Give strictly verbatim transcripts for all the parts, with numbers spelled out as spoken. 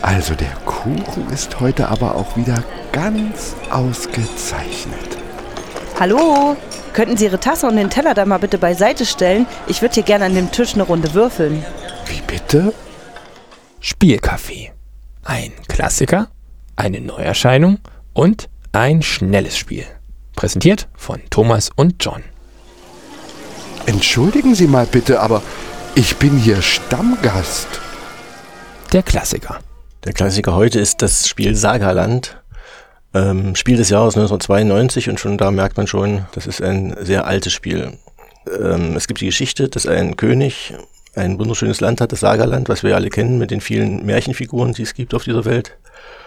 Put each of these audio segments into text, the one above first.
Also der Kuchen ist heute aber auch wieder ganz ausgezeichnet. Hallo, könnten Sie Ihre Tasse und den Teller da mal bitte beiseite stellen? Ich würde hier gerne an dem Tisch eine Runde würfeln. Wie bitte? Spielcafé. Ein Klassiker, eine Neuerscheinung und ein schnelles Spiel. Präsentiert von Thomas und John. Entschuldigen Sie mal bitte, aber ich bin hier Stammgast. Der Klassiker. Der Klassiker heute ist das Spiel Sagaland. Ähm, Spiel des Jahres neunzehnhundertzweiundneunzig, und schon da merkt man schon, das ist ein sehr altes Spiel. Ähm, es gibt die Geschichte, dass ein König ein wunderschönes Land hat, das Sagaland, was wir ja alle kennen, mit den vielen Märchenfiguren, die es gibt auf dieser Welt.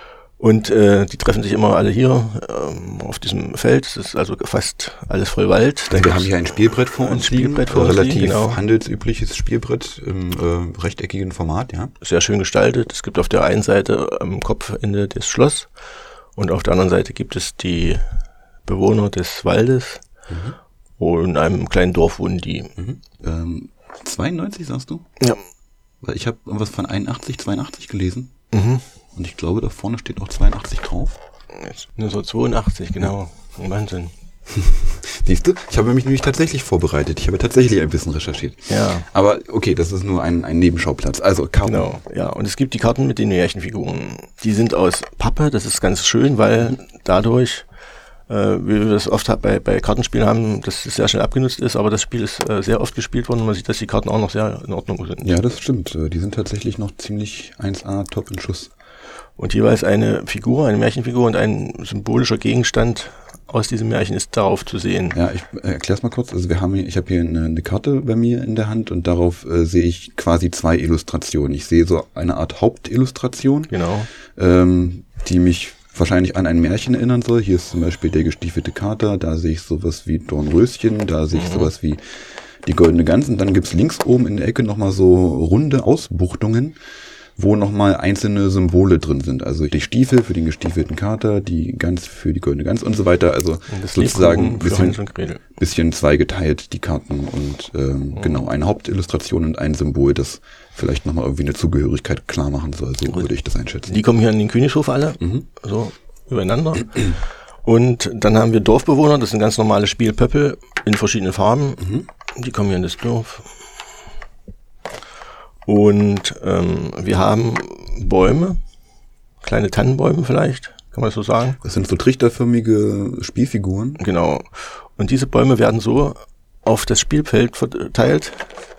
Und äh, die treffen sich immer alle hier ähm, auf diesem Feld. Es ist also fast alles voll Wald. Dann wir haben hier ein Spielbrett vor uns liegen, Spielbrett vor ein uns relativ liegen, genau. handelsübliches Spielbrett im äh, rechteckigen Format, ja. Sehr schön gestaltet. Es gibt auf der einen Seite am Kopfende das Schloss und auf der anderen Seite gibt es die Bewohner des Waldes. Mhm. Und in einem kleinen Dorf wohnen die. Mhm. Ähm, zweiundneunzig sagst du? Ja. Weil ich habe irgendwas von einundachtzig, zweiundachtzig gelesen. Mhm. Und ich glaube, da vorne steht auch zweiundachtzig drauf. neunzehnhundertzweiundachtzig, genau. Wahnsinn. Siehst du? Ich habe mich nämlich tatsächlich vorbereitet. Ich habe tatsächlich ein bisschen recherchiert. Ja. Aber okay, das ist nur ein, ein Nebenschauplatz. Also Karten. Genau, ja. Und es gibt die Karten mit den Märchenfiguren. Die sind aus Pappe. Das ist ganz schön, weil dadurch, äh, wie wir das oft bei, bei Kartenspielen haben, dass es sehr schnell abgenutzt ist. Aber das Spiel ist äh, sehr oft gespielt worden. Und man sieht, dass die Karten auch noch sehr in Ordnung sind. Ja, das stimmt. Die sind tatsächlich noch ziemlich eins A top in Schuss. Und jeweils eine Figur, eine Märchenfigur und ein symbolischer Gegenstand aus diesem Märchen ist darauf zu sehen. Ja, ich äh, erklär's mal kurz. Also wir haben hier, ich habe hier eine, eine Karte bei mir in der Hand und darauf äh, sehe ich quasi zwei Illustrationen. Ich sehe so eine Art Hauptillustration, Genau. ähm, die mich wahrscheinlich an ein Märchen erinnern soll. Hier ist zum Beispiel der gestiefelte Kater, da sehe ich sowas wie Dornröschen, da sehe ich mhm. sowas wie die goldene Gans. Und dann gibt's links oben in der Ecke nochmal so runde Ausbuchtungen, wo nochmal einzelne Symbole drin sind. Also die Stiefel für den gestiefelten Kater, die Gans für die goldene Gans und so weiter. Also sozusagen ein bisschen, bisschen zweigeteilt, die Karten. Und ähm, mhm. genau, eine Hauptillustration und ein Symbol, das vielleicht nochmal irgendwie eine Zugehörigkeit klar machen soll. So würde ich das einschätzen. Die kommen hier an den Königshof alle, mhm. so übereinander. Und dann haben wir Dorfbewohner, das sind ganz normale Spielpöppel in verschiedenen Farben. Mhm. Die kommen hier in das Dorf. Und ähm, wir haben Bäume, kleine Tannenbäume vielleicht, kann man das so sagen? Das sind so trichterförmige Spielfiguren. Genau. Und diese Bäume werden so auf das Spielfeld verteilt,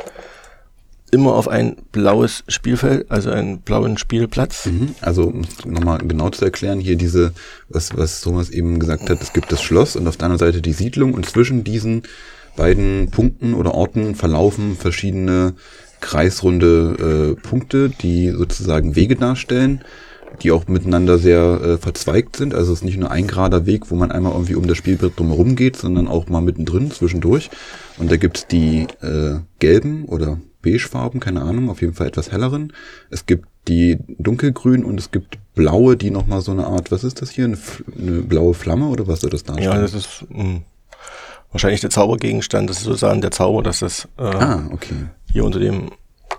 immer auf ein blaues Spielfeld, also einen blauen Spielplatz. Mhm. Also um es nochmal genau zu erklären, hier diese, was, was Thomas eben gesagt hat, es gibt das Schloss und auf der anderen Seite die Siedlung und zwischen diesen beiden Punkten oder Orten verlaufen verschiedene kreisrunde äh, Punkte, die sozusagen Wege darstellen, die auch miteinander sehr äh, verzweigt sind. Also es ist nicht nur ein gerader Weg, wo man einmal irgendwie um das Spielbrett drumherum geht, sondern auch mal mittendrin, zwischendurch. Und da gibt's die äh, gelben oder beigefarben, keine Ahnung, auf jeden Fall etwas helleren. Es gibt die dunkelgrün und es gibt blaue, die nochmal so eine Art, was ist das hier, eine, eine blaue Flamme oder was soll das darstellen? Ja, das ist mh, wahrscheinlich der Zaubergegenstand, das ist sozusagen der Zauber, dass das äh, ah, okay. hier unter dem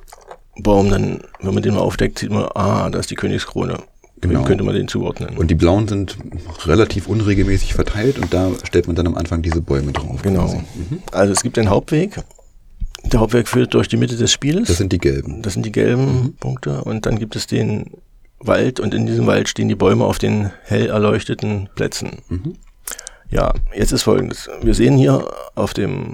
Baum dann, wenn man den mal aufdeckt, sieht man, ah, da ist die Königskrone. Genau. Wem könnte man den zuordnen? Und die blauen sind relativ unregelmäßig verteilt und da stellt man dann am Anfang diese Bäume drauf. Genau. Mhm. Also es gibt einen Hauptweg. Der Hauptweg führt durch die Mitte des Spiels. Das sind die gelben. Das sind die gelben mhm. Punkte. Und dann gibt es den Wald und in diesem Wald stehen die Bäume auf den hell erleuchteten Plätzen. Mhm. Ja, jetzt ist Folgendes. Wir sehen hier auf dem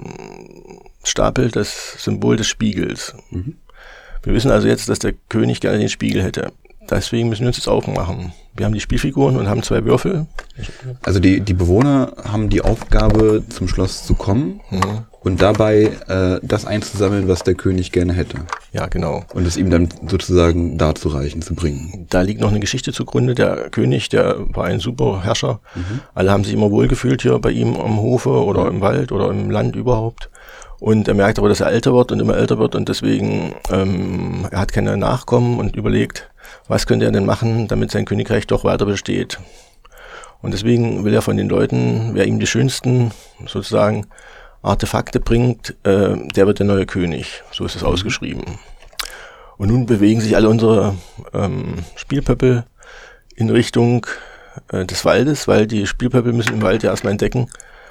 Stapel das Symbol des Spiegels. Mhm. Wir wissen also jetzt, dass der König gerne den Spiegel hätte. Deswegen müssen wir uns jetzt Augen machen. Wir haben die Spielfiguren und haben zwei Würfel. Also die, die Bewohner haben die Aufgabe, zum Schloss zu kommen mhm. und dabei äh, das einzusammeln, was der König gerne hätte. Ja, genau. Und es ihm dann sozusagen darzureichen, zu bringen. Da liegt noch eine Geschichte zugrunde. Der König, der war ein super Herrscher. Mhm. Alle haben sich immer wohlgefühlt hier bei ihm am Hofe oder mhm. im Wald oder im Land überhaupt. Und er merkt aber, dass er älter wird und immer älter wird und deswegen, ähm, er hat keine Nachkommen und überlegt, was könnte er denn machen, damit sein Königreich doch weiter besteht. Und deswegen will er von den Leuten, wer ihm die schönsten sozusagen Artefakte bringt, äh, der wird der neue König. So ist es mhm. ausgeschrieben. Und nun bewegen sich alle unsere ähm, Spielpöppel in Richtung äh, des Waldes, weil die Spielpöppel müssen im Wald ja erstmal entdecken,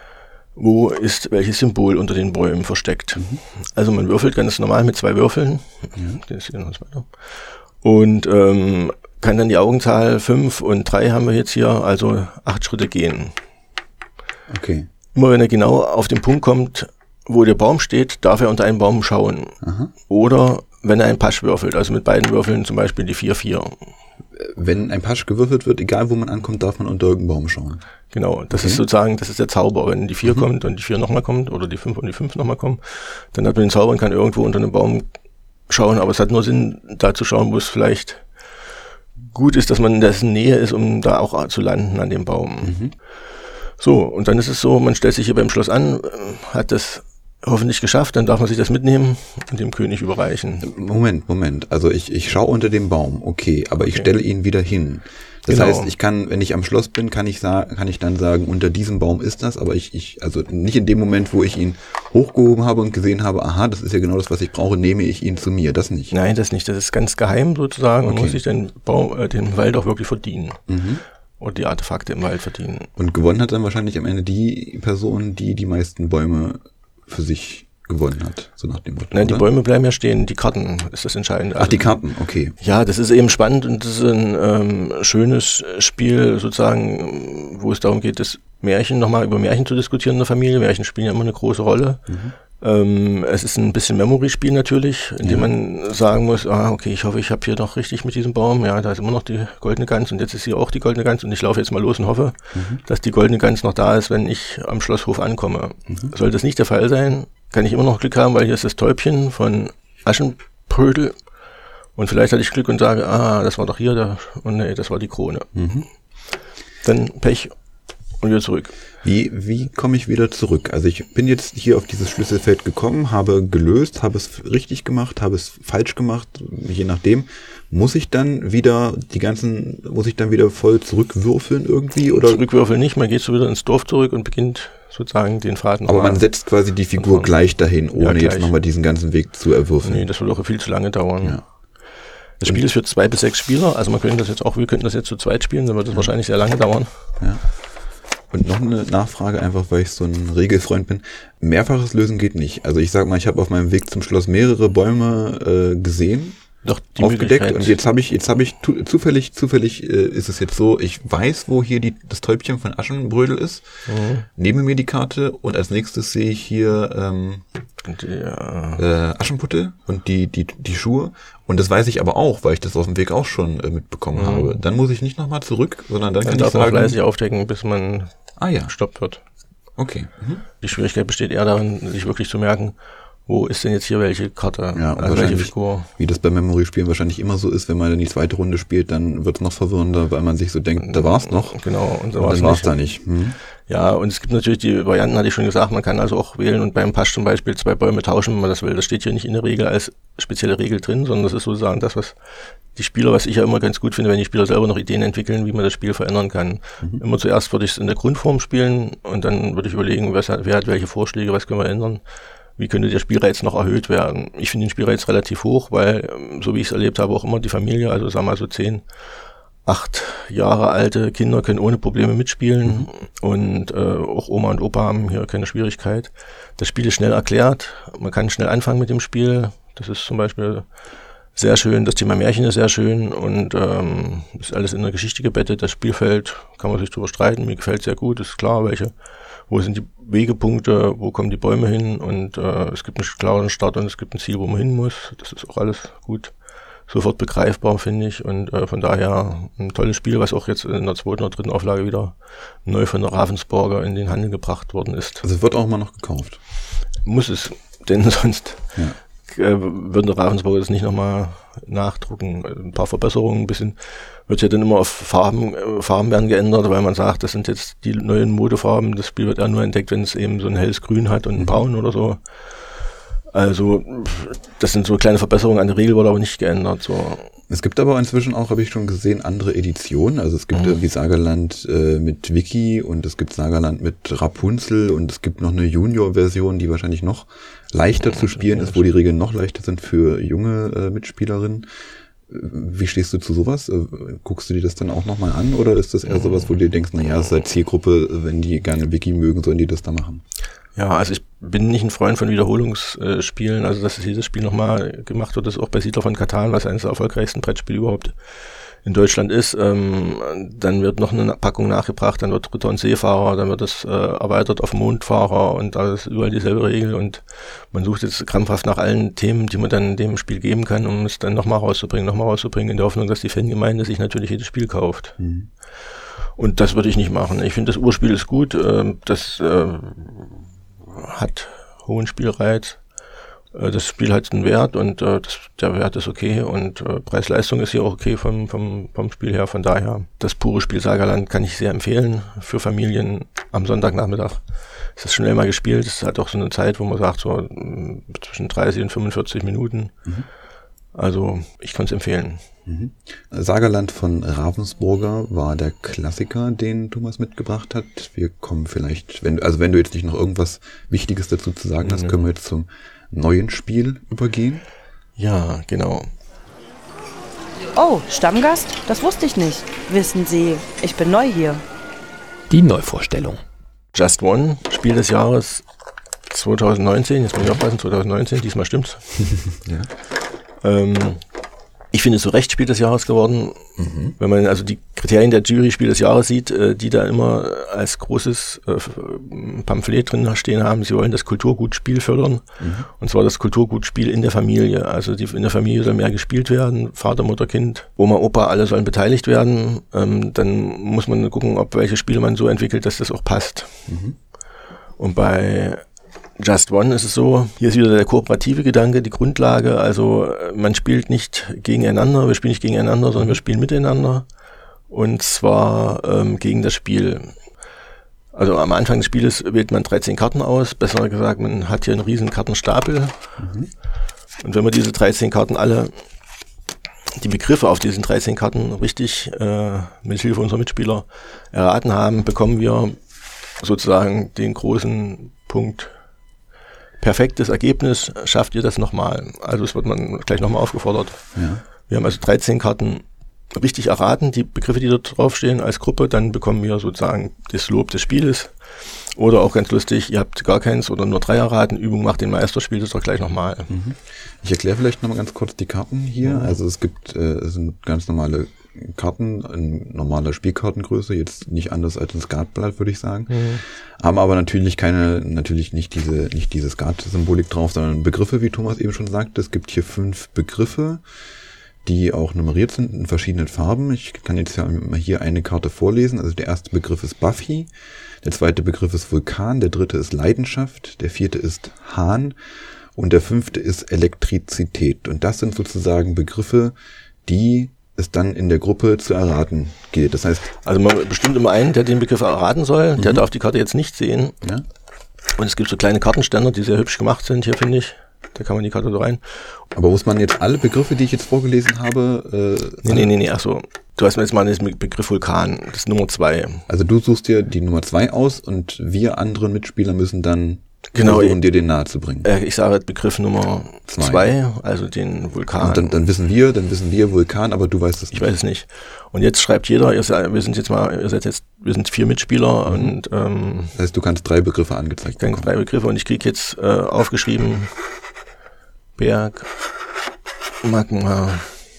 wo ist welches Symbol unter den Bäumen versteckt. Mhm. Also man würfelt ganz normal mit zwei Würfeln. Mhm. Das ist hier noch weiter. Und ähm, kann dann die Augenzahl fünf und drei haben wir jetzt hier, also acht Schritte gehen. Okay. Immer wenn er genau auf den Punkt kommt, wo der Baum steht, darf er unter einen Baum schauen. Aha. Oder wenn er einen Pasch würfelt, also mit beiden Würfeln zum Beispiel die vier vier. Wenn ein Pasch gewürfelt wird, egal wo man ankommt, darf man unter irgendeinen Baum schauen. Genau, das okay. ist sozusagen, das ist der Zauber. Wenn die vier mhm. kommt und die vier nochmal kommt oder die fünf und die fünf nochmal kommen, dann hat man den Zauber und kann irgendwo unter einem Baum schauen. Aber es hat nur Sinn, da zu schauen, wo es vielleicht gut ist, dass man in dessen Nähe ist, um da auch zu landen an dem Baum. Mhm. So, und dann ist es so, man stellt sich hier beim Schloss an, hat das hoffentlich geschafft, dann darf man sich das mitnehmen und dem König überreichen. Moment, Moment. Also ich, ich schaue unter dem Baum, okay, aber okay. ich stelle ihn wieder hin. Das genau. heißt, ich kann, wenn ich am Schloss bin, kann ich sagen, kann ich dann sagen, unter diesem Baum ist das, aber ich, ich, also nicht in dem Moment, wo ich ihn hochgehoben habe und gesehen habe, aha, das ist ja genau das, was ich brauche, nehme ich ihn zu mir. Das nicht. Nein, das nicht. Das ist ganz geheim sozusagen. Okay. Man muss sich den Baum, äh, den Wald auch wirklich verdienen. Mhm. Oder die Artefakte im Wald verdienen. Und gewonnen hat dann wahrscheinlich am Ende die Person, die die meisten Bäume für sich gewonnen hat, so nach dem Motto. Nein, oder? Die Bäume bleiben ja stehen, die Karten ist das Entscheidende. Ach, die Karten, okay. Ja, das ist eben spannend und das ist ein ähm, schönes Spiel sozusagen, wo es darum geht, das Märchen nochmal über Märchen zu diskutieren in der Familie. Märchen spielen ja immer eine große Rolle. Mhm. Ähm, es ist ein bisschen Memory-Spiel natürlich, in dem ja. man sagen muss, ah, okay, ich hoffe, ich habe hier doch richtig mit diesem Baum, ja, da ist immer noch die goldene Gans und jetzt ist hier auch die goldene Gans und ich laufe jetzt mal los und hoffe, mhm. dass die goldene Gans noch da ist, wenn ich am Schlosshof ankomme. Mhm. Sollte das nicht der Fall sein, kann ich immer noch Glück haben, weil hier ist das Täubchen von Aschenbrödel und vielleicht hatte ich Glück und sage, ah, das war doch hier, der, und nee, das war die Krone. Mhm. Dann Pech und wieder zurück. Wie, wie komme ich wieder zurück? Also ich bin jetzt hier auf dieses Schlüsselfeld gekommen, habe gelöst, habe es richtig gemacht, habe es falsch gemacht, je nachdem. Muss ich dann wieder die ganzen, muss ich dann wieder voll zurückwürfeln irgendwie? Oder? Zurückwürfeln nicht, man geht so wieder ins Dorf zurück und beginnt sozusagen den Faden. Aber man setzt quasi die Figur gleich dahin, ohne ja, gleich. jetzt nochmal diesen ganzen Weg zu erwürfeln. Nee, das würde auch viel zu lange dauern. Ja. Das Spiel ist für zwei bis sechs Spieler, also man könnte das jetzt auch, wir könnten das jetzt zu zweit spielen, dann wird das ja. wahrscheinlich sehr lange dauern. Ja. Und noch eine Nachfrage, einfach weil ich so ein Regelfreund bin. Mehrfaches Lösen geht nicht. Also ich sag mal, ich habe auf meinem Weg zum Schloss mehrere Bäume äh, gesehen, Doch, die aufgedeckt. Und jetzt habe ich, jetzt habe ich tu, zufällig, zufällig äh, ist es jetzt so, ich weiß, wo hier die, das Täubchen von Aschenbrödel ist. Mhm. Nehme mir die Karte und als nächstes sehe ich hier ähm, ja. äh, Aschenputtel und die, die, die Schuhe. Und das weiß ich aber auch, weil ich das auf dem Weg auch schon äh, mitbekommen mhm. habe. Dann muss ich nicht nochmal zurück, sondern dann, dann kann darf ich sagen... man fleißig aufdecken, bis man ah, ja. gestoppt wird. Okay. Mhm. Die Schwierigkeit besteht eher darin, sich wirklich zu merken, wo ist denn jetzt hier welche Karte, ja, und also welche Figur. Wie das bei Memory-Spielen wahrscheinlich immer so ist, wenn man dann die zweite Runde spielt, dann wird es noch verwirrender, weil man sich so denkt, da war es noch. Genau. Und, und dann war es da nicht. Hm. Ja, und es gibt natürlich die Varianten, hatte ich schon gesagt, man kann also auch wählen und beim Pasch zum Beispiel zwei Bäume tauschen, wenn man das will. Das steht hier nicht in der Regel als spezielle Regel drin, sondern das ist sozusagen das, was die Spieler, was ich ja immer ganz gut finde, wenn die Spieler selber noch Ideen entwickeln, wie man das Spiel verändern kann. Mhm. Immer zuerst würde ich es in der Grundform spielen und dann würde ich überlegen, was hat, wer hat welche Vorschläge, was können wir ändern. Wie könnte der Spielreiz noch erhöht werden? Ich finde den Spielreiz relativ hoch, weil, so wie ich es erlebt habe, auch immer die Familie, also sagen wir mal so zehn, acht Jahre alte Kinder können ohne Probleme mitspielen mhm. und äh, auch Oma und Opa haben hier keine Schwierigkeit. Das Spiel ist schnell erklärt, man kann schnell anfangen mit dem Spiel. Das ist zum Beispiel sehr schön, das Thema Märchen ist sehr schön und ähm, ist alles in der Geschichte gebettet. Das Spielfeld kann man sich drüber streiten, mir gefällt sehr gut, ist klar, welche wo sind die Wegepunkte, wo kommen die Bäume hin und äh, es gibt einen klaren Start und es gibt ein Ziel, wo man hin muss. Das ist auch alles gut sofort begreifbar, finde ich. Und äh, von daher ein tolles Spiel, was auch jetzt in der zweiten oder dritten Auflage wieder neu von der Ravensburger in den Handel gebracht worden ist. Also wird auch mal noch gekauft? Muss es, denn sonst ja. äh, würden der Ravensburger das nicht nochmal nachdrucken. Ein paar Verbesserungen, ein bisschen wird ja dann immer auf Farben, äh, Farben werden geändert, weil man sagt, das sind jetzt die neuen Modefarben. Das Spiel wird ja nur entdeckt, wenn es eben so ein helles Grün hat und ein Braun oder so. Also das sind so kleine Verbesserungen, an der Regel wurde aber nicht geändert. So. Es gibt aber inzwischen auch, habe ich schon gesehen, andere Editionen. Also es gibt mhm. irgendwie Sagerland äh, mit Wiki und es gibt Sagerland mit Rapunzel und es gibt noch eine Junior-Version, die wahrscheinlich noch leichter zu spielen ist, wo die Regeln noch leichter sind für junge äh, Mitspielerinnen. Wie stehst du zu sowas? Guckst du dir das dann auch nochmal an oder ist das eher sowas, wo du dir denkst, naja, es ist halt Zielgruppe, wenn die gerne Wiki mögen, sollen die das da machen? Ja, also ich bin nicht ein Freund von Wiederholungsspielen, also dass jedes Spiel nochmal gemacht wird, das ist auch bei Siedler von Catan, was eines der erfolgreichsten Brettspiele überhaupt in Deutschland ist. Ähm, dann wird noch eine Packung nachgebracht, dann wird Ritter und Seefahrer, dann wird es äh, erweitert auf Mondfahrer und da ist überall dieselbe Regel und man sucht jetzt krampfhaft nach allen Themen, die man dann dem Spiel geben kann, um es dann nochmal rauszubringen, nochmal rauszubringen, in der Hoffnung, dass die Fangemeinde sich natürlich jedes Spiel kauft. Mhm. Und das würde ich nicht machen. Ich finde, das Urspiel ist gut, äh, das äh, hat hohen Spielreiz. Das Spiel hat einen Wert und äh, das, der Wert ist okay und äh, Preis-Leistung ist hier auch okay vom, vom, vom Spiel her. Von daher, das pure Spiel Sagerland kann ich sehr empfehlen für Familien am Sonntagnachmittag. Es ist schnell mal gespielt. Es hat auch so eine Zeit, wo man sagt, so mh, zwischen dreißig und fünfundvierzig Minuten. Mhm. Also ich kann es empfehlen. Mhm. Sagerland von Ravensburger war der Klassiker, den Thomas mitgebracht hat. Wir kommen vielleicht, wenn also wenn du jetzt nicht noch irgendwas Wichtiges dazu zu sagen hast, mhm. können wir jetzt zum neuen Spiel übergehen? Ja, genau. Oh, Stammgast? Das wusste ich nicht. Wissen Sie, ich bin neu hier. Die Neuvorstellung. Just One, Spiel des Jahres zwanzig neunzehn. Jetzt muss ich aufpassen, zwanzig neunzehn, diesmal stimmt's. Ja. Ähm, ich finde es so recht Spiel des Jahres geworden, mhm. wenn man also die Kriterien der Jury Spiel des Jahres sieht, äh, die da immer als großes äh, Pamphlet drin stehen haben, sie wollen das Kulturgutspiel fördern, mhm. und zwar das Kulturgutspiel in der Familie. Also die, in der Familie soll mehr gespielt werden, Vater, Mutter, Kind, Oma, Opa, alle sollen beteiligt werden. Ähm, dann muss man gucken, ob welche Spiele man so entwickelt, dass das auch passt. Mhm. Und bei Just One ist es so, hier ist wieder der kooperative Gedanke, die Grundlage, also man spielt nicht gegeneinander, wir spielen nicht gegeneinander, sondern wir spielen miteinander und zwar ähm, gegen das Spiel. Also am Anfang des Spieles wählt man dreizehn Karten aus, besser gesagt, man hat hier einen riesen Kartenstapel mhm. und wenn wir diese dreizehn Karten alle, die Begriffe auf diesen dreizehn Karten richtig äh, mit Hilfe unserer Mitspieler erraten haben, bekommen wir sozusagen den großen Punkt. Perfektes Ergebnis, schafft ihr das nochmal? Also es wird man gleich nochmal aufgefordert. Ja. Wir haben also dreizehn Karten richtig erraten, die Begriffe, die dort draufstehen als Gruppe, dann bekommen wir sozusagen das Lob des Spieles. Oder auch ganz lustig, ihr habt gar keins oder nur drei erraten, Übung macht den Meister, spielt es doch gleich nochmal. Mhm. Ich erkläre vielleicht nochmal ganz kurz die Karten hier. Mhm. Also es gibt, äh, es sind ganz normale Karten in normaler Spielkartengröße, jetzt nicht anders als ein Skatblatt, würde ich sagen. Mhm. Haben aber natürlich keine, natürlich nicht diese, nicht diese Skat-Symbolik drauf, sondern Begriffe, wie Thomas eben schon sagte. Es gibt hier fünf Begriffe, die auch nummeriert sind in verschiedenen Farben. Ich kann jetzt ja mal hier eine Karte vorlesen. Also der erste Begriff ist Buffy, der zweite Begriff ist Vulkan, der dritte ist Leidenschaft, der vierte ist Hahn und der fünfte ist Elektrizität. Und das sind sozusagen Begriffe, die es dann in der Gruppe zu erraten gilt. Das heißt, also man bestimmt immer einen, der den Begriff erraten soll. Der mhm. darf die Karte jetzt nicht sehen. Ja. Und es gibt so kleine Kartenständer, die sehr hübsch gemacht sind hier, finde ich. Da kann man die Karte so rein. Aber muss man jetzt alle Begriffe, die ich jetzt vorgelesen habe... Äh, nee, nee, nee, nee, ach so. Du hast mir jetzt mal den Begriff Vulkan, das ist Nummer zwei. Also du suchst dir die Nummer zwei aus und wir anderen Mitspieler müssen dann genau, versuchen, dir den nahe zu bringen. Äh, ich sage Begriff Nummer zwei, zwei, also den Vulkan. Und dann, dann wissen wir, dann wissen wir Vulkan, aber du weißt es nicht. Ich weiß es nicht. Und jetzt schreibt jeder, ihr seid, wir sind jetzt mal, ihr seid jetzt, wir sind vier Mitspieler mhm. und ähm, das heißt, du kannst drei Begriffe angezeigt bekommen. Drei Begriffe und ich kriege jetzt äh, aufgeschrieben Berg, Magma,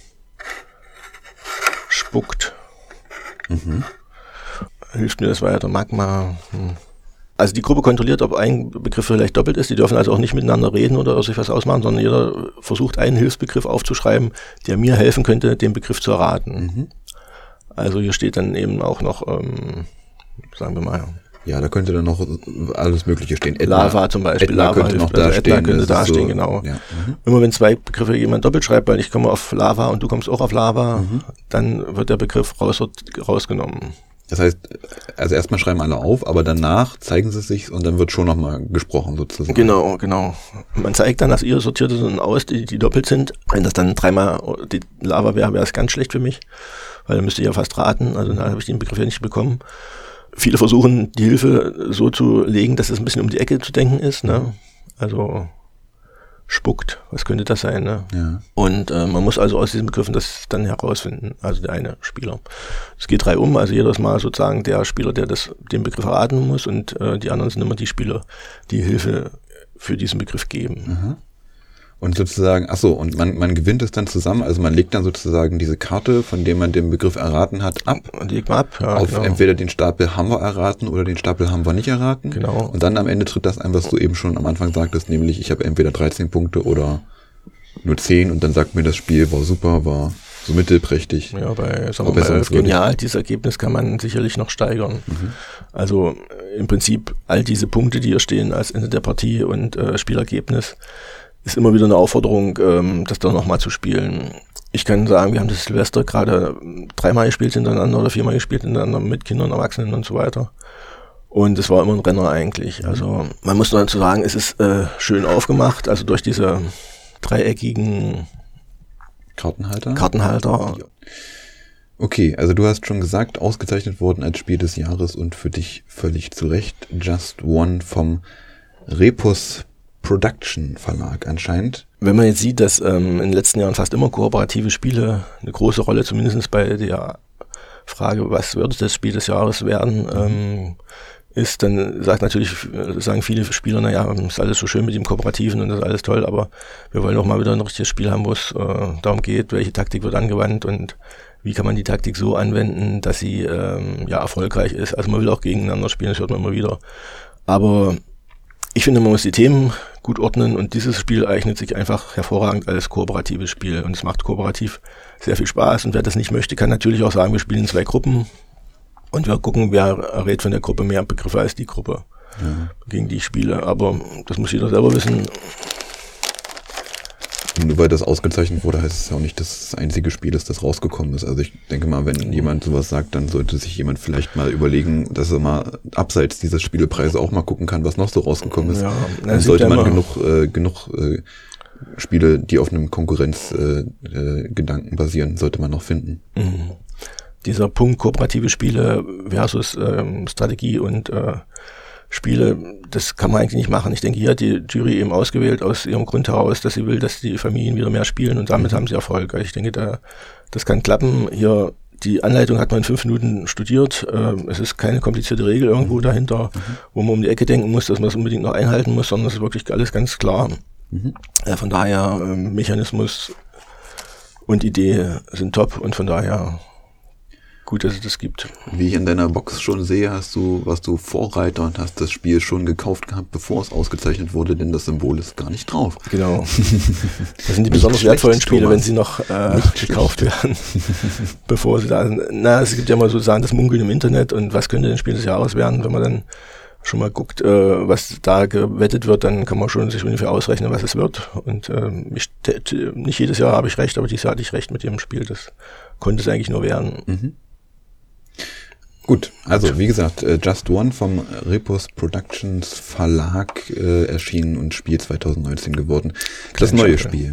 spuckt. Mhm. Hilft mir das weiter? Magma. Hm. Also die Gruppe kontrolliert, ob ein Begriff vielleicht doppelt ist. Die dürfen also auch nicht miteinander reden oder sich was ausmachen, sondern jeder versucht, einen Hilfsbegriff aufzuschreiben, der mir helfen könnte, den Begriff zu erraten. Mhm. Also hier steht dann eben auch noch, ähm, sagen wir mal, ja, da könnte dann noch alles Mögliche stehen. Edna, Lava zum Beispiel. Edna Lava könnte noch also da Edna stehen. könnte da so, stehen, genau. Ja. Mhm. Immer wenn zwei Begriffe jemand doppelt schreibt, weil ich komme auf Lava und du kommst auch auf Lava, mhm. dann wird der Begriff raus, rausgenommen. Das heißt, also erstmal schreiben alle auf, aber danach zeigen sie es sich und dann wird schon nochmal gesprochen sozusagen. Genau, genau. Man zeigt dann, dass ihr sortierte sind aus, die, die doppelt sind. Wenn das dann dreimal die Lava wäre, wäre es ganz schlecht für mich, weil dann müsste ich ja fast raten, also dann habe ich den Begriff ja nicht bekommen. Viele versuchen, die Hilfe so zu legen, dass es ein bisschen um die Ecke zu denken ist, ne? Also spuckt. Was könnte das sein? Ne? Ja. Und äh, man muss also aus diesen Begriffen das dann herausfinden, also der eine Spieler. Es geht drei um, also jedes Mal sozusagen der Spieler, der das den Begriff erraten muss und äh, die anderen sind immer die Spieler, die Hilfe für diesen Begriff geben. Mhm. Und sozusagen, ach so, und man, man gewinnt es dann zusammen, also man legt dann sozusagen diese Karte, von der man den Begriff erraten hat, ab. Und legt man ab, ja, auf genau. Entweder den Stapel haben wir erraten oder den Stapel haben wir nicht erraten. Genau. Und dann am Ende tritt das ein, was du eben schon am Anfang sagtest, nämlich ich habe entweder dreizehn Punkte oder nur zehn und dann sagt mir das Spiel, war super, war so mittelprächtig. Ja, bei, sagen wir mal, elf genial, dieses Ergebnis kann man sicherlich noch steigern. Mhm. Also äh, im Prinzip all diese Punkte, die hier stehen als Ende der Partie und äh, Spielergebnis, ist immer wieder eine Aufforderung, ähm, das dann nochmal zu spielen. Ich kann sagen, wir haben das Silvester gerade dreimal gespielt hintereinander oder viermal gespielt hintereinander mit Kindern, Erwachsenen und so weiter. Und es war immer ein Renner eigentlich. Also man muss dazu sagen, es ist äh, schön aufgemacht, also durch diese dreieckigen Kartenhalter. Kartenhalter. Ja. Okay, also du hast schon gesagt, ausgezeichnet worden als Spiel des Jahres und für dich völlig zu Recht Just One vom Repus Production Verlag anscheinend. Wenn man jetzt sieht, dass ähm, in den letzten Jahren fast immer kooperative Spiele eine große Rolle, zumindest bei der Frage, was wird das Spiel des Jahres werden, ähm, ist, dann sagt natürlich, sagen viele Spieler, naja, ist alles so schön mit dem Kooperativen und das ist alles toll, aber wir wollen auch mal wieder ein richtiges Spiel haben, wo es äh, darum geht, welche Taktik wird angewandt und wie kann man die Taktik so anwenden, dass sie ähm, ja erfolgreich ist. Also man will auch gegeneinander spielen, das hört man immer wieder. Aber ich finde, man muss die Themen gut ordnen und dieses Spiel eignet sich einfach hervorragend als kooperatives Spiel und es macht kooperativ sehr viel Spaß und wer das nicht möchte, kann natürlich auch sagen, wir spielen in zwei Gruppen und wir gucken, wer errät von der Gruppe mehr Begriffe als die Gruppe, ja, gegen die ich spiele, aber das muss jeder selber wissen. Und nur weil das ausgezeichnet wurde, heißt es auch nicht, dass das einzige Spiel ist, das rausgekommen ist. Also ich denke mal, wenn jemand sowas sagt, dann sollte sich jemand vielleicht mal überlegen, dass er mal abseits dieser Spielepreise auch mal gucken kann, was noch so rausgekommen ist. Ja, dann sollte man genug, äh, genug äh, Spiele, die auf einem Konkurrenzgedanken äh, basieren, sollte man noch finden. Mhm. Dieser Punkt kooperative Spiele versus ähm, Strategie und äh, Spiele, das kann man eigentlich nicht machen. Ich denke, hier hat die Jury eben ausgewählt aus ihrem Grund heraus, dass sie will, dass die Familien wieder mehr spielen und damit haben sie Erfolg. Ich denke, da, das kann klappen. Hier, die Anleitung hat man in fünf Minuten studiert. Es ist keine komplizierte Regel irgendwo dahinter, mhm. wo man um die Ecke denken muss, dass man es unbedingt noch einhalten muss, sondern es ist wirklich alles ganz klar. Mhm. Von daher, Mechanismus und Idee sind top und von daher gut, dass es das gibt. Wie ich in deiner Box schon sehe, hast du, warst du Vorreiter und hast das Spiel schon gekauft gehabt, bevor es ausgezeichnet wurde, denn das Symbol ist gar nicht drauf. Genau. Das sind die besonders wertvollen Spiele, Thomas, wenn sie noch äh, gekauft werden, bevor sie da sind. Na, es gibt ja mal sozusagen das Munkeln im Internet und was könnte ein Spiel des Jahres werden, wenn man dann schon mal guckt, äh, was da gewettet wird, dann kann man schon sich ungefähr ausrechnen, was es wird. Und äh, ich, nicht jedes Jahr habe ich recht, aber dieses Jahr hatte ich recht mit dem Spiel. Das konnte es eigentlich nur werden. Mhm. Gut, also wie gesagt, Just One vom Repus Productions Verlag äh, erschienen und Spiel zwanzig neunzehn geworden. Das neue Spiel.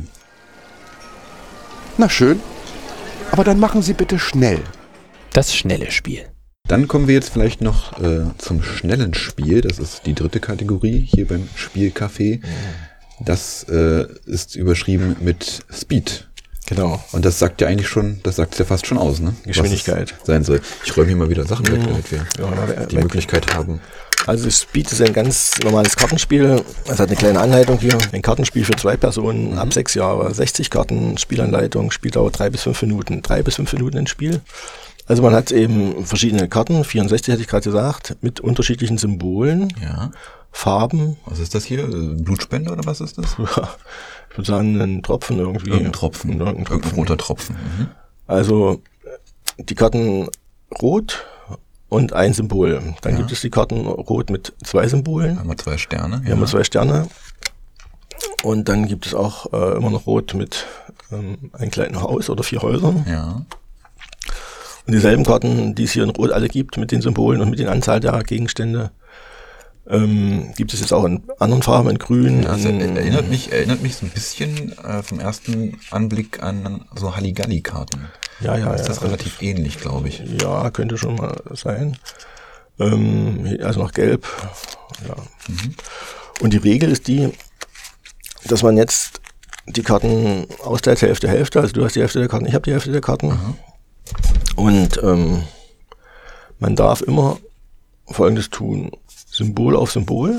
Na schön, aber dann machen Sie bitte schnell. Das schnelle Spiel. Dann kommen wir jetzt vielleicht noch äh, zum schnellen Spiel. Das ist die dritte Kategorie hier beim Spielcafé. Das äh, ist überschrieben mit Speed. Genau. Und das sagt ja eigentlich schon, das sagt es ja fast schon aus, ne? Geschwindigkeit. Was sein soll. Ich räume hier mal wieder Sachen weg, damit wir ja, die Möglichkeit haben. Also Speed ist ein ganz normales Kartenspiel. Es hat eine kleine Anleitung hier. Ein Kartenspiel für zwei Personen mhm. ab sechs Jahre. sechzig Karten, Spielanleitung, Spieldauer drei bis fünf Minuten. Drei bis fünf Minuten ins Spiel. Also man hat eben verschiedene Karten, vierundsechzig hätte ich gerade gesagt, mit unterschiedlichen Symbolen, ja. Farben. Was ist das hier? Blutspende oder was ist das? Ja, ich würde sagen, ein Tropfen irgendwie. Irgendein Tropfen. Irgendein Tropfen. Irgendein roter Tropfen. Mhm. Also die Karten rot und ein Symbol. Dann ja. gibt es die Karten rot mit zwei Symbolen. Haben wir zwei Sterne. Ja. Haben wir zwei Sterne. Und dann gibt es auch äh, immer noch rot mit ähm, einem kleinen Haus oder vier Häusern. Ja. Und dieselben Karten, die es hier in Rot alle gibt, mit den Symbolen und mit den Anzahl der Gegenstände, ähm, gibt es jetzt auch in anderen Farben, in Grün. Ja, das erinnert mich, erinnert mich so ein bisschen äh, vom ersten Anblick an so Halligalli-Karten. Ja, ja, ist ja. das relativ ähnlich, glaube ich. Ja, könnte schon mal sein. Ähm, also noch gelb. Ja. Mhm. Und die Regel ist die, dass man jetzt die Karten austeilt, Hälfte, Hälfte. Also du hast die Hälfte der Karten, ich habe die Hälfte der Karten. Mhm. Und ähm, man darf immer Folgendes tun. Symbol auf Symbol.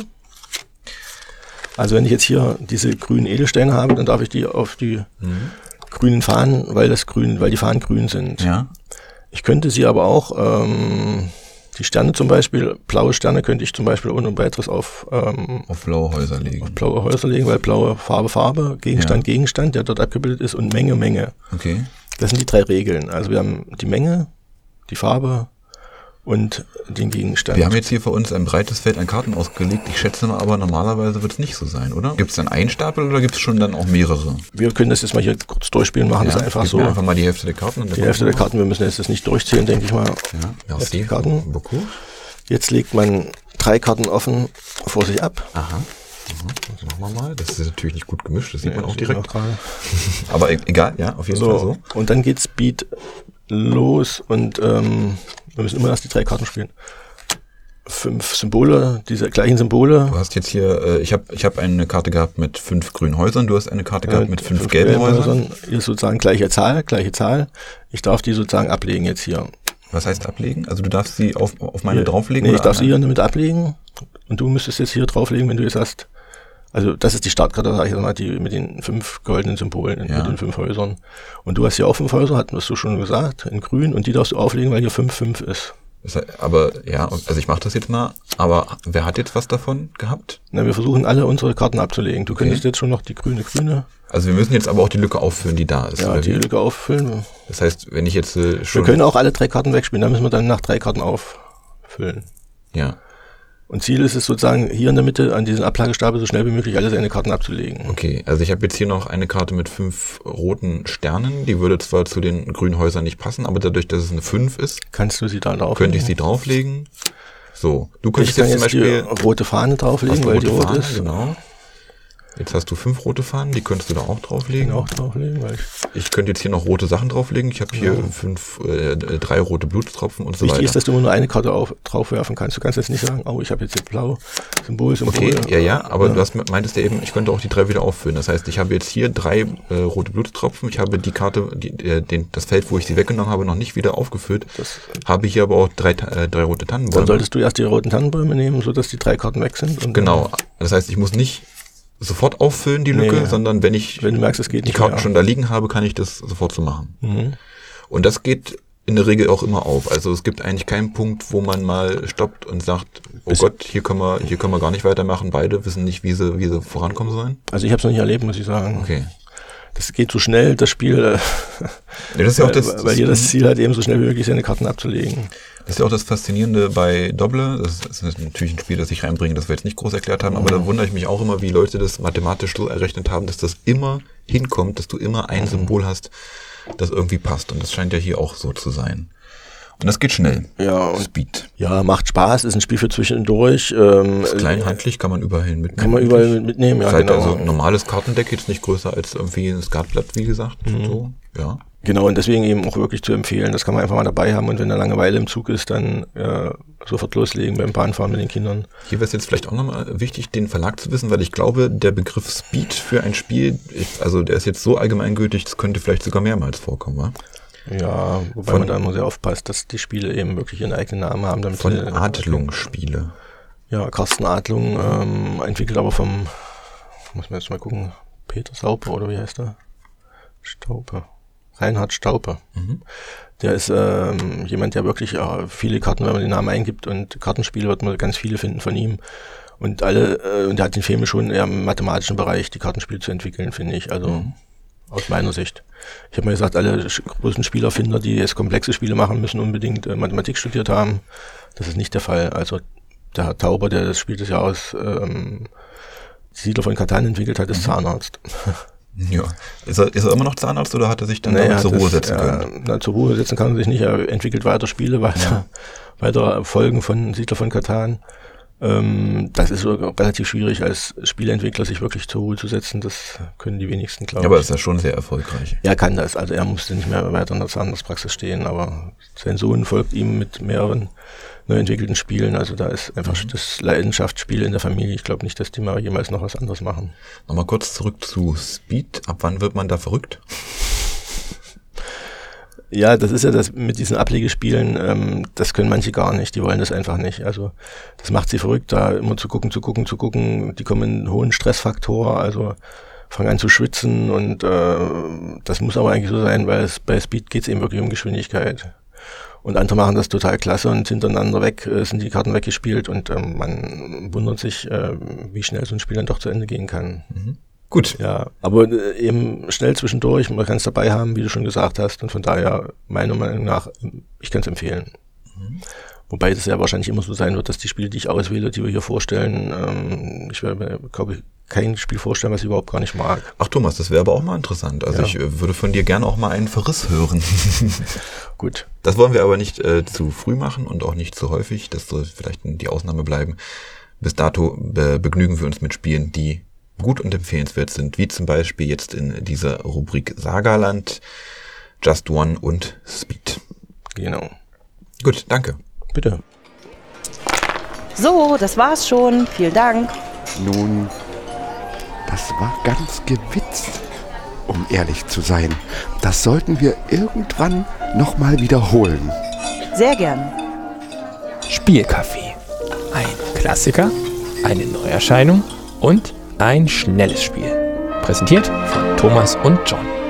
Also wenn ich jetzt hier diese grünen Edelsteine habe, dann darf ich die auf die mhm. grünen Fahnen, weil das grün, weil die Fahnen grün sind. Ja. Ich könnte sie aber auch, ähm, die Sterne zum Beispiel, blaue Sterne könnte ich zum Beispiel ohne weiteres auf, ähm, auf blaue Häuser legen. Auf blaue Häuser legen, weil blaue Farbe, Farbe, Gegenstand, ja. Gegenstand, der dort abgebildet ist und Menge, Menge. Okay. Das sind die drei Regeln. Also wir haben die Menge, die Farbe und den Gegenstand. Wir haben jetzt hier für uns ein breites Feld an Karten ausgelegt. Ich schätze mal, aber normalerweise wird es nicht so sein, oder? Gibt es dann einen Stapel oder gibt es schon dann auch mehrere? Wir können das jetzt mal hier kurz durchspielen, machen ja, das einfach so. Einfach mal die Hälfte der Karten. Und die Hälfte der Karten, wir müssen jetzt das nicht durchzählen, denke ich mal. Ja, Hälfte der Karten. Jetzt legt man drei Karten offen vor sich ab. Aha. Mhm. Das machen wir mal. Das ist natürlich nicht gut gemischt, das sieht ja, man auch direkt. Auch aber e- egal, ja, auf jeden so, Fall so. Und dann geht's Beat los und ähm, wir müssen immer erst die drei Karten spielen. Fünf Symbole, diese gleichen Symbole. Du hast jetzt hier, äh, ich habe ich hab eine Karte gehabt mit fünf grünen Häusern, du hast eine Karte gehabt ja, mit fünf, fünf gelben, gelben Häusern. Häusern. Hier ist sozusagen gleiche Zahl, gleiche Zahl. Ich darf die sozusagen ablegen jetzt hier. Was heißt ablegen? Also du darfst sie auf, auf meine hier, drauflegen? Nee, ich darf sie hier damit ablegen und du müsstest jetzt hier drauflegen, wenn du jetzt hast. Also das ist die Startkarte, sag ich jetzt mal, die mit den fünf goldenen Symbolen, ja. mit den fünf Häusern. Und du hast hier auch fünf Häuser, hatten wir schon gesagt, in grün, und die darfst du auflegen, weil hier fünf fünf ist. Das heißt, aber ja, also ich mache das jetzt mal, aber wer hat jetzt was davon gehabt? Na, wir versuchen alle unsere Karten abzulegen. Du okay. könntest jetzt schon noch die grüne, grüne. Also wir müssen jetzt aber auch die Lücke auffüllen, die da ist. Ja, die wie? Lücke auffüllen. Das heißt, wenn ich jetzt äh, schon... Wir können auch alle drei Karten wegspielen, dann müssen wir dann nach drei Karten auffüllen. Ja. Und Ziel ist es sozusagen, hier in der Mitte an diesen Ablagestapel so schnell wie möglich alle seine Karten abzulegen. Okay, also ich habe jetzt hier noch eine Karte mit fünf roten Sternen. Die würde zwar zu den grünen Häusern nicht passen, aber dadurch, dass es eine fünf ist, kannst du sie da drauflegen? Könnte ich sie drauflegen. So, du könntest ich kann jetzt zum jetzt Beispiel die rote Fahne drauflegen, weil die rot ist. Genau. Jetzt hast du fünf rote Fahnen, die könntest du da auch drauflegen. Auch drauflegen, weil ich, ich könnte jetzt hier noch rote Sachen drauflegen. Ich habe hier ja. fünf, äh, drei rote Blutstropfen und so weiter. Wichtig ist, dass du immer nur eine Karte auf, draufwerfen kannst. Du kannst jetzt nicht sagen, oh, ich habe jetzt jetzt blau, Symbol, Symbol. Okay, ja, ja, aber ja. du hast, meintest ja eben, ich könnte auch die drei wieder auffüllen. Das heißt, ich habe jetzt hier drei äh, rote Blutstropfen. Ich habe die Karte, die, äh, den, das Feld, wo ich sie weggenommen habe, noch nicht wieder aufgefüllt. Das habe ich hier aber auch drei, äh, drei rote Tannenbäume. Dann solltest du erst die roten Tannenbäume nehmen, sodass die drei Karten weg sind. Und genau, das heißt, ich muss nicht sofort auffüllen, die Lücke, nee, sondern wenn ich wenn du merkst, es geht die nicht Karten mehr. schon da liegen habe, kann ich das sofort so machen. Mhm. Und das geht in der Regel auch immer auf. Also es gibt eigentlich keinen Punkt, wo man mal stoppt und sagt, oh Bis Gott, hier können wir, hier können wir gar nicht weitermachen. Beide wissen nicht, wie sie, wie sie vorankommen sollen. Also ich habe es noch nicht erlebt, muss ich sagen. Okay. Das geht so schnell, das Spiel, äh, ja, das ist ja auch das, weil, weil hier das Ziel hat, eben so schnell wie möglich seine Karten abzulegen. Das ist ja auch das Faszinierende bei Dobble. Das ist natürlich ein Spiel, das ich reinbringe, das wir jetzt nicht groß erklärt haben, mhm. aber da wundere ich mich auch immer, wie Leute das mathematisch so errechnet haben, dass das immer hinkommt, dass du immer ein mhm. Symbol hast, das irgendwie passt. Und das scheint ja hier auch so zu sein. Und das geht schnell. Ja, und Speed. Ja, macht Spaß, ist ein Spiel für zwischendurch. Ähm, ist klein, handlich, kann man überall hin mitnehmen. Kann man überall mit mitnehmen, ja, Seite, genau. Also normales Kartendeck, jetzt nicht größer als irgendwie ein Skatblatt, wie gesagt. Mhm. So, ja. Genau, und deswegen eben auch wirklich zu empfehlen. Das kann man einfach mal dabei haben und wenn da Langeweile im Zug ist, dann äh, sofort loslegen beim Bahnfahren mit den Kindern. Hier wäre es jetzt vielleicht auch nochmal wichtig, den Verlag zu wissen, weil ich glaube, der Begriff Speed für ein Spiel, also der ist jetzt so allgemeingültig, das könnte vielleicht sogar mehrmals vorkommen, wa? Ja, wobei von, man da immer sehr aufpasst, dass die Spiele eben wirklich ihren eigenen Namen haben. Damit von Adlung-Spiele. Ja, Carsten Adlung, ähm, entwickelt aber vom, muss man jetzt mal gucken, Peter Saupe oder wie heißt er? Staupe. Reinhard Staupe. Mhm. Der ist ähm, jemand, der wirklich äh, viele Karten, wenn man den Namen eingibt und Kartenspiele, wird man ganz viele finden von ihm. Und alle, äh, und der hat den Film schon eher im mathematischen Bereich, die Kartenspiele zu entwickeln, finde ich. Also mhm. aus meiner Sicht. Ich habe mir gesagt, alle großen Spielerfinder, die jetzt komplexe Spiele machen, müssen unbedingt äh, Mathematik studiert haben. Das ist nicht der Fall. Also der Herr Tauber, der das Spiel des Jahres ähm, Siedler von Catan entwickelt hat, ist mhm. Zahnarzt. Ja. Ist er, ist er immer noch Zahnarzt oder hat er sich dann nee, damit zur Ruhe setzen ja, können? Na, zur Ruhe setzen kann er sich nicht. Er entwickelt weiter Spiele, weiter, ja. weiter Folgen von Siedler von Catan. Ähm, das ist relativ schwierig als Spieleentwickler, sich wirklich zur Ruhe zu setzen. Das können die wenigsten, glaube ich. Aber ist ja schon sehr erfolgreich. Er kann das. Also er musste nicht mehr weiter in der Zahnarztpraxis stehen, aber sein Sohn folgt ihm mit mehreren neu entwickelten Spielen. Also da ist einfach mhm. das Leidenschaftsspiel in der Familie. Ich glaube nicht, dass die mal jemals noch was anderes machen. Nochmal kurz zurück zu Speed. Ab wann wird man da verrückt? Ja, das ist ja das mit diesen Ablegespielen, ähm, das können manche gar nicht, die wollen das einfach nicht. Also das macht sie verrückt, da immer zu gucken, zu gucken, zu gucken. Die kommen in einen hohen Stressfaktor, also fangen an zu schwitzen und äh, das muss aber eigentlich so sein, weil es bei Speed geht es eben wirklich um Geschwindigkeit. Und andere machen das total klasse und hintereinander weg äh, sind die Karten weggespielt und ähm, man wundert sich, äh, wie schnell so ein Spiel dann doch zu Ende gehen kann. Mhm. Gut. Ja, aber äh, eben schnell zwischendurch, man kann es dabei haben, wie du schon gesagt hast, und von daher, meiner Meinung nach, ich kann es empfehlen. Mhm. Wobei das ja wahrscheinlich immer so sein wird, dass die Spiele, die ich auswähle, die wir hier vorstellen, ähm, ich werde mir, glaube ich, kein Spiel vorstellen, was ich überhaupt gar nicht mag. Ach Thomas, das wäre aber auch mal interessant. Also ja. ich äh, würde von dir gerne auch mal einen Verriss hören. Gut. Das wollen wir aber nicht äh, zu früh machen und auch nicht zu häufig. Das soll vielleicht die Ausnahme bleiben. Bis dato be- begnügen wir uns mit Spielen, die gut und empfehlenswert sind, wie zum Beispiel jetzt in dieser Rubrik Sagaland, Just One und Speed. Genau. Gut, danke. Bitte. So, das war's schon. Vielen Dank. Nun, das war ganz gewitzt, um ehrlich zu sein. Das sollten wir irgendwann nochmal wiederholen. Sehr gern. Spielcafé. Ein Klassiker, eine Neuerscheinung und ein schnelles Spiel. Präsentiert von Thomas und John.